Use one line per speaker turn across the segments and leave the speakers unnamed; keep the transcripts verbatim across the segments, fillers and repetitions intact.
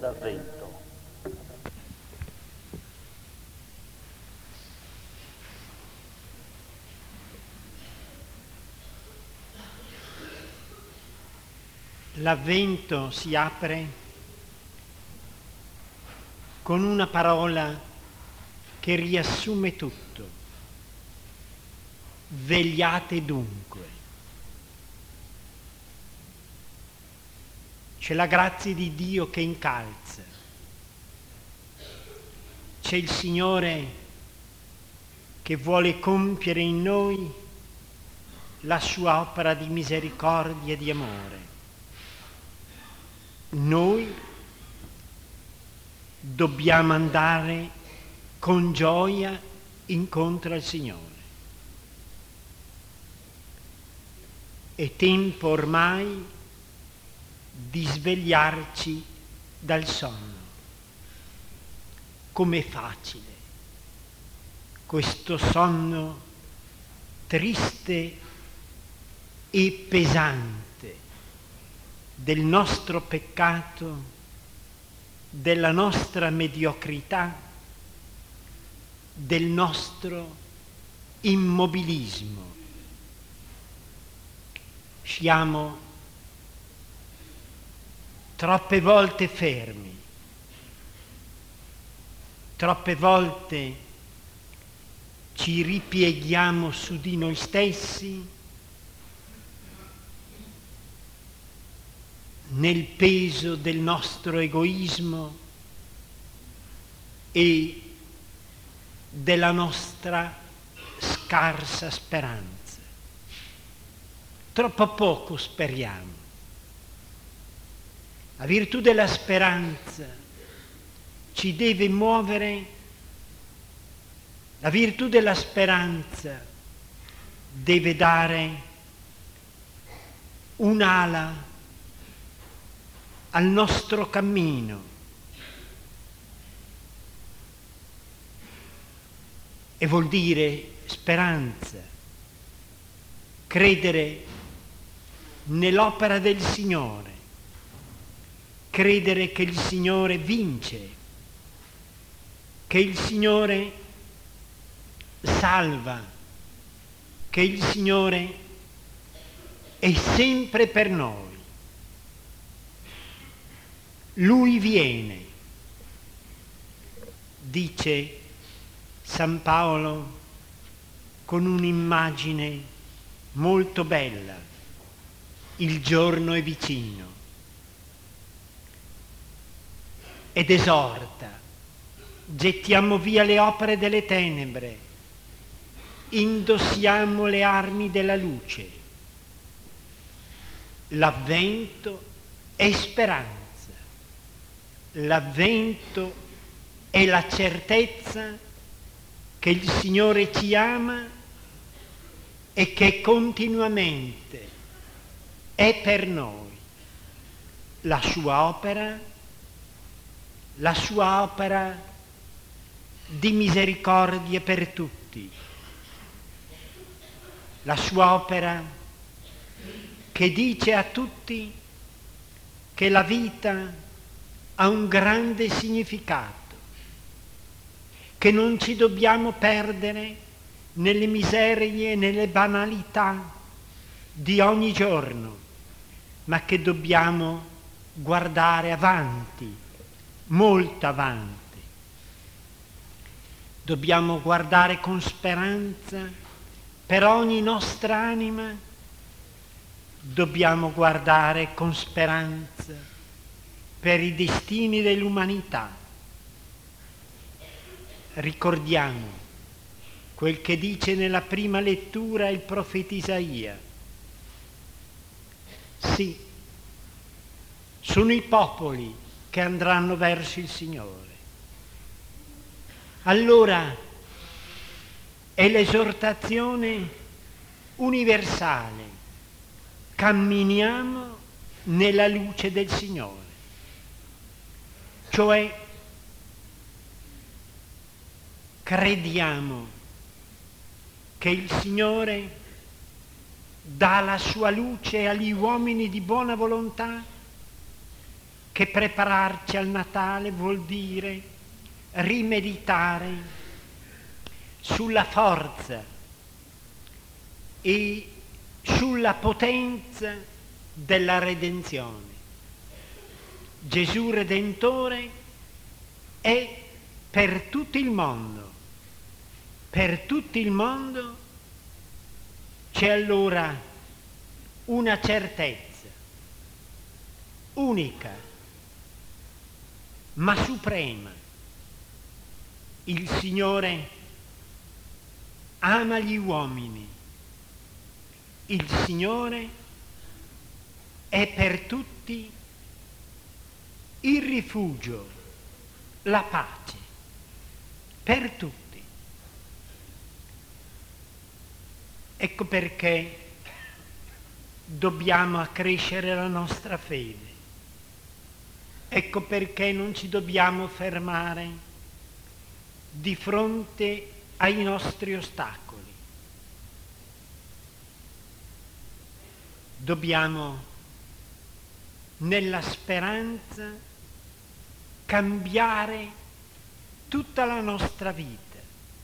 d'Avvento.
L'Avvento si apre con una parola che riassume tutto. Vegliate dunque. C'è la grazia di Dio che incalza. C'è il Signore che vuole compiere in noi la sua opera di misericordia e di amore. Noi dobbiamo andare con gioia incontro al Signore. È tempo ormai di svegliarci dal sonno. Com'è facile questo sonno triste e pesante del nostro peccato, della nostra mediocrità, del nostro immobilismo. Siamo troppe volte fermi, troppe volte ci ripieghiamo su di noi stessi nel peso del nostro egoismo e della nostra scarsa speranza. Troppo poco speriamo. La virtù della speranza ci deve muovere, la virtù della speranza deve dare un'ala al nostro cammino. E vuol dire speranza, credere nell'opera del Signore, credere che il Signore vince, che il Signore salva, che il Signore è sempre per noi. Lui viene, dice San Paolo con un'immagine molto bella: il giorno è vicino. Ed esorta: gettiamo via le opere delle tenebre, indossiamo le armi della luce. L'Avvento è speranza. L'Avvento è la certezza che il Signore ci ama e che continuamente è per noi la sua opera, la sua opera di misericordia per tutti, la sua opera che dice a tutti che la vita ha un grande significato, che non ci dobbiamo perdere nelle miserie e nelle banalità di ogni giorno, ma che dobbiamo guardare avanti, molto avanti. Dobbiamo guardare con speranza per ogni nostra anima, dobbiamo guardare con speranza per i destini dell'umanità. Ricordiamo quel che dice nella prima lettura il profeta Isaia. Sì, sono i popoli che andranno verso il Signore. Allora è l'esortazione universale: camminiamo nella luce del Signore. Cioè, crediamo che il Signore dà la sua luce agli uomini di buona volontà che prepararci al Natale vuol dire rimeditare sulla forza e sulla potenza della redenzione. Gesù Redentore è per tutto il mondo. Per tutto il mondo c'è allora una certezza unica, ma suprema. Il Signore ama gli uomini. Il Signore è per tutti il rifugio, la pace, per tutti. Ecco perché dobbiamo accrescere la nostra fede. Ecco perché non ci dobbiamo fermare di fronte ai nostri ostacoli. Dobbiamo, nella speranza, cambiare tutta la nostra vita,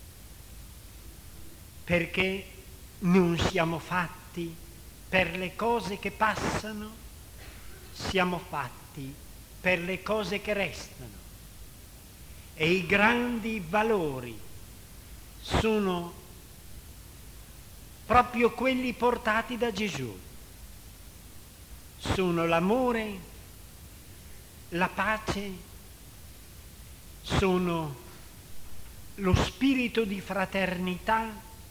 perché non siamo fatti per le cose che passano, siamo fatti per le cose che restano. E i grandi valori sono proprio quelli portati da Gesù. Sono l'amore, la pace, sono lo spirito di fraternità,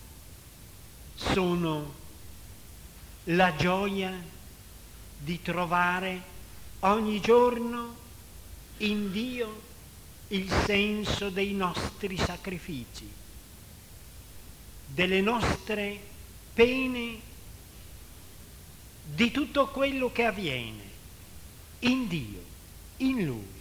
sono la gioia di trovare ogni giorno in Dio il senso dei nostri sacrifici, delle nostre pene, di tutto quello che avviene in Dio, in Lui.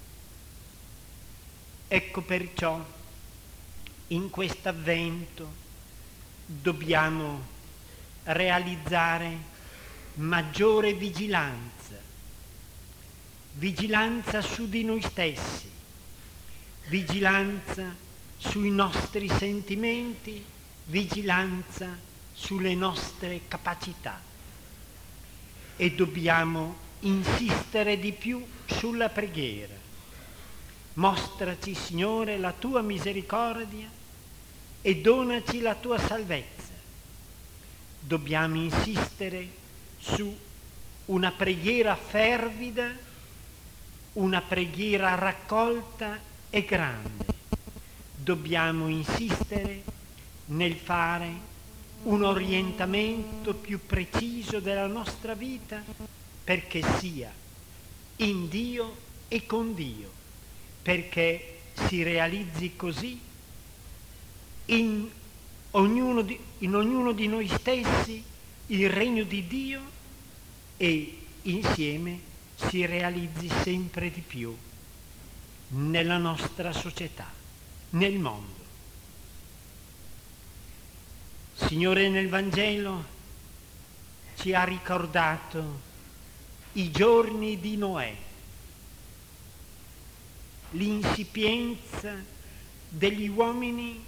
Ecco perciò in questo avvento dobbiamo realizzare maggiore vigilanza, vigilanza su di noi stessi, vigilanza sui nostri sentimenti, vigilanza sulle nostre capacità. E dobbiamo insistere di più sulla preghiera. Mostraci, Signore, la tua misericordia e donaci la tua salvezza. Dobbiamo insistere su una preghiera fervida, una preghiera raccolta e grande. Dobbiamo insistere nel fare un orientamento più preciso della nostra vita perché sia in Dio e con Dio, perché si realizzi così in ognuno di, in ognuno di noi stessi il regno di Dio e insieme si realizzi sempre di più nella nostra società, nel mondo. Signore, nel Vangelo ci ha ricordato i giorni di Noè, l'insipienza degli uomini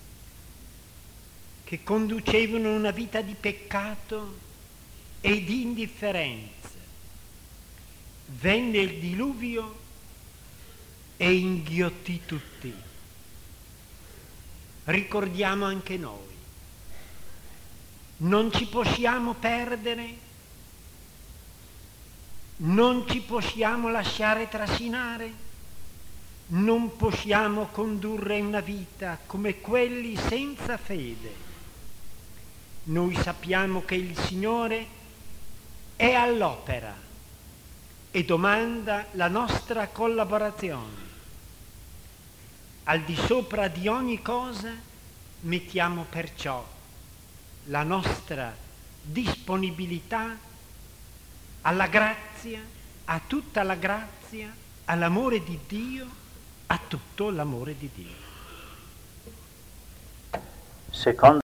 che conducevano una vita di peccato e di indifferenza. Venne il diluvio e inghiottì tutti. Ricordiamo anche noi. Non ci possiamo perdere, non ci possiamo lasciare trascinare, non possiamo condurre una vita come quelli senza fede. Noi sappiamo che il Signore è all'opera e domanda la nostra collaborazione. Al di sopra di ogni cosa mettiamo perciò la nostra disponibilità alla grazia, a tutta la grazia, all'amore di Dio, a tutto l'amore di Dio.
Secondo